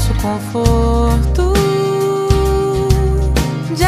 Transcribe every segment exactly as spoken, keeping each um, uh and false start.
nosso conforto de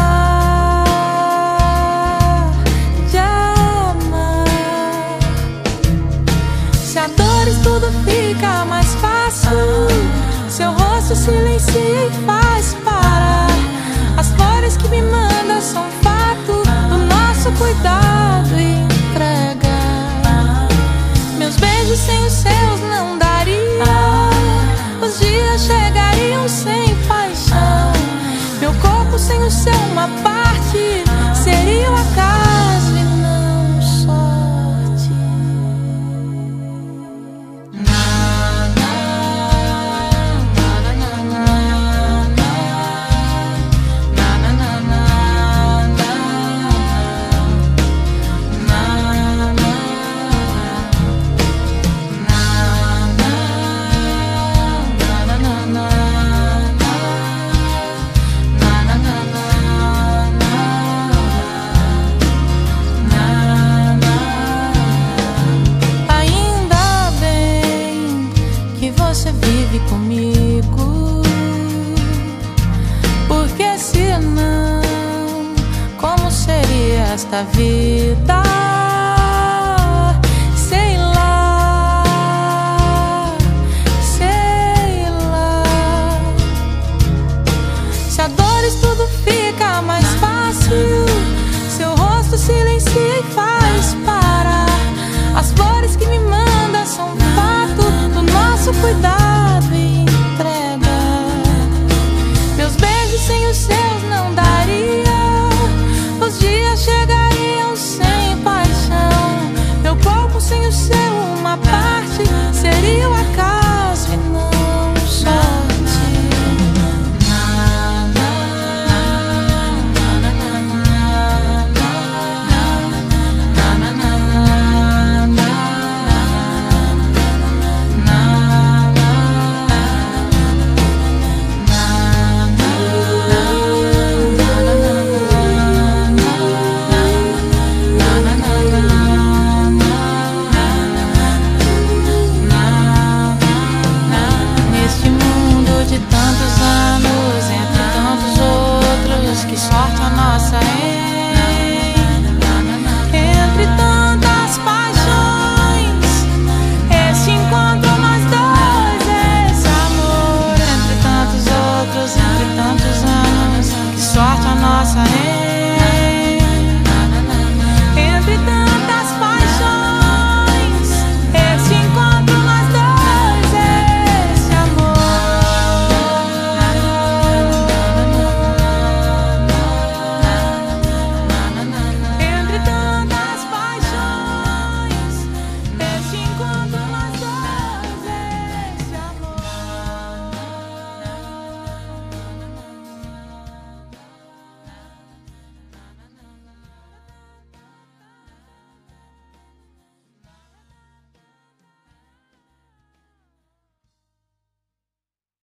amar, de amar. Se a dores tudo fica mais fácil, seu rosto silencia e faz parar. As flores que me manda são fato do nosso cuidado e entrega. Meus beijos sem os seus não daria. Os dias chegariam sem paixão. Meu corpo sem o seu uma parte seria o acaso e não sorte. Você vive comigo, porque senão, como seria esta vida?